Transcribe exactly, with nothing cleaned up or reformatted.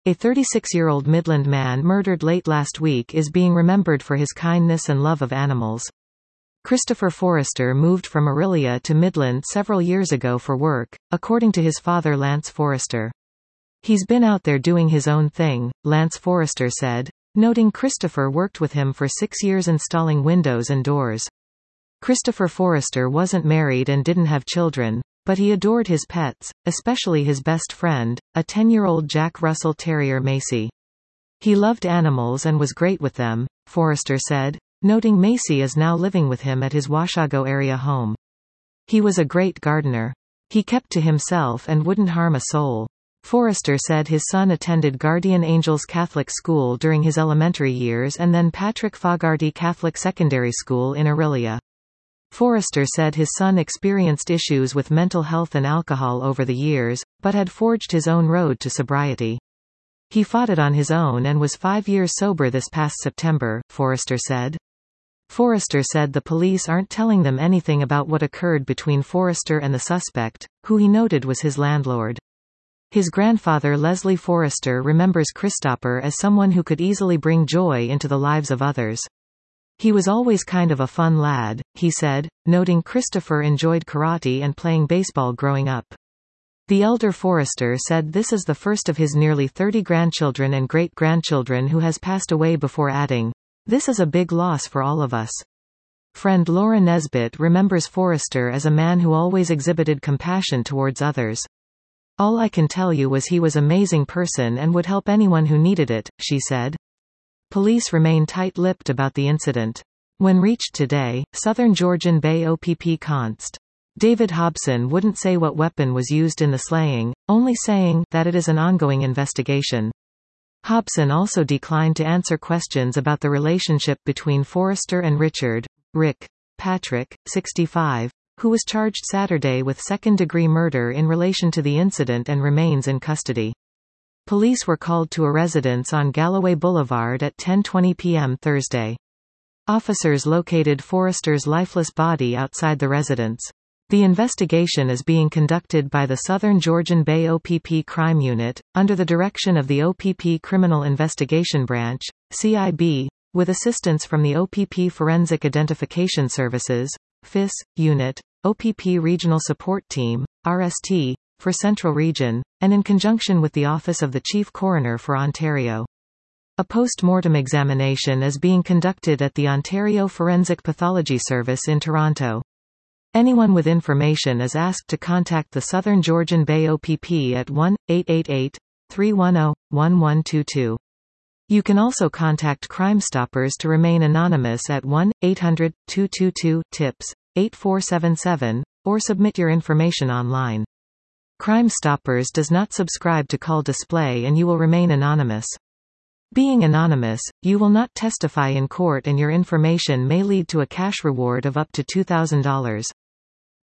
A thirty-six-year-old Midland man murdered late last week is being remembered for his kindness and love of animals. Christopher Forrester moved from Orillia to Midland several years ago for work, according to his father Lance Forrester. He's been out there doing his own thing, Lance Forrester said, noting Christopher worked with him for six years installing windows and doors. Christopher Forrester wasn't married and didn't have children, but he adored his pets, especially his best friend, a ten-year-old Jack Russell Terrier Macy. He loved animals and was great with them, Forrester said, noting Macy is now living with him at his Washago area home. He was a great gardener. He kept to himself and wouldn't harm a soul. Forrester said his son attended Guardian Angels Catholic School during his elementary years and then Patrick Fogarty Catholic Secondary School in Orillia. Forrester said his son experienced issues with mental health and alcohol over the years, but had forged his own road to sobriety. He fought it on his own and was five years sober this past September, Forrester said. Forrester said the police aren't telling them anything about what occurred between Forrester and the suspect, who he noted was his landlord. His grandfather Leslie Forrester remembers Christopher as someone who could easily bring joy into the lives of others. He was always kind of a fun lad, he said, noting Christopher enjoyed karate and playing baseball growing up. The elder Forrester said this is the first of his nearly thirty grandchildren and great-grandchildren who has passed away, before adding, "This is a big loss for all of us." Friend Laura Nesbitt remembers Forrester as a man who always exhibited compassion towards others. "All I can tell you was he was an amazing person and would help anyone who needed it," she said. Police remain tight-lipped about the incident. When reached today, Southern Georgian Bay O P P Const. David Hobson wouldn't say what weapon was used in the slaying, only saying that it is an ongoing investigation. Hobson also declined to answer questions about the relationship between Forrester and Richard, Rick, Patrick, sixty-five, who was charged Saturday with second-degree murder in relation to the incident and remains in custody. Police were called to a residence on Galloway Boulevard at ten twenty p m Thursday. Officers located Forrester's lifeless body outside the residence. The investigation is being conducted by the Southern Georgian Bay O P P Crime Unit, under the direction of the O P P Criminal Investigation Branch, C I B, with assistance from the O P P Forensic Identification Services, F I S, Unit, O P P Regional Support Team, R S T, for Central Region, and in conjunction with the Office of the Chief Coroner for Ontario. A post-mortem examination is being conducted at the Ontario Forensic Pathology Service in Toronto. Anyone with information is asked to contact the Southern Georgian Bay O P P at one eight eight eight, three one zero, one one two two. You can also contact Crime Stoppers to remain anonymous at one eight hundred, two two two, T I P S, eight four seven seven, or submit your information online. Crime Stoppers does not subscribe to call display and you will remain anonymous. Being anonymous, you will not testify in court and your information may lead to a cash reward of up to two thousand dollars.